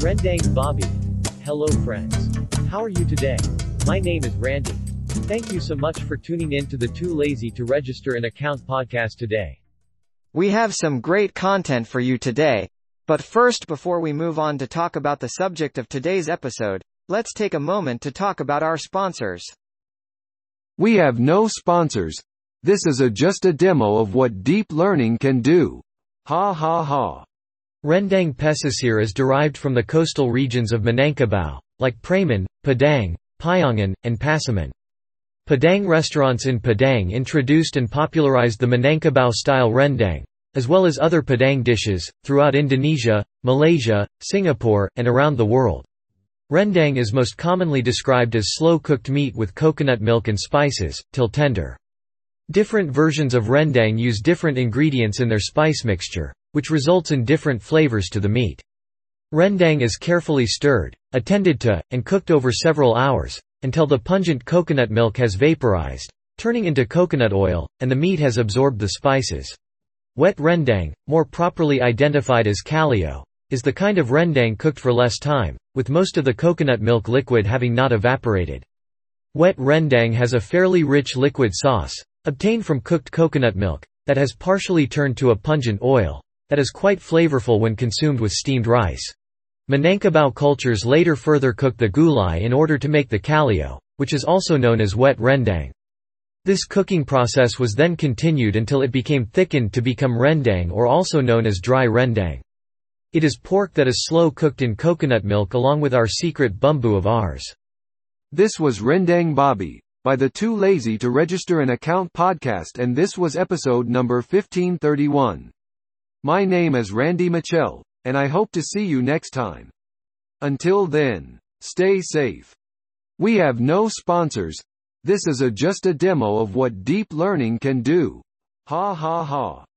Rendang Bobby. Hello friends. How are you today? My name is Randy. Thank you so much for tuning in to the Too Lazy to Register an Account podcast today. We have some great content for you today. But first, before we move on to talk about the subject of today's episode, let's take a moment to talk about our sponsors. We have no sponsors. This is just a demo of what deep learning can do. Ha ha ha. Rendang Pesisir is derived from the coastal regions of Minangkabau, like Praman, Padang, Payungan, and Pasaman. Padang restaurants in Padang introduced and popularized the Minangkabau-style rendang, as well as other Padang dishes, throughout Indonesia, Malaysia, Singapore, and around the world. Rendang is most commonly described as slow-cooked meat with coconut milk and spices, till tender. Different versions of rendang use different ingredients in their spice mixture, which results in different flavors to the meat. Rendang is carefully stirred, attended to, and cooked over several hours, until the pungent coconut milk has vaporized, turning into coconut oil, and the meat has absorbed the spices. Wet rendang, more properly identified as kalio, is the kind of rendang cooked for less time, with most of the coconut milk liquid having not evaporated. Wet rendang has a fairly rich liquid sauce, obtained from cooked coconut milk, that has partially turned to a pungent oil, that is quite flavorful when consumed with steamed rice. Minangkabau cultures later further cooked the gulai in order to make the kalio, which is also known as wet rendang. This cooking process was then continued until it became thickened to become rendang, or also known as dry rendang. It is pork that is slow cooked in coconut milk along with our secret bumbu of ours. This was Rendang Bobby, by the Too Lazy to Register an Account podcast, and this was episode number 1531. My name is Randy Mitchell, and I hope to see you next time. Until then, stay safe. We have no sponsors. This is just a demo of what deep learning can do. Ha ha ha.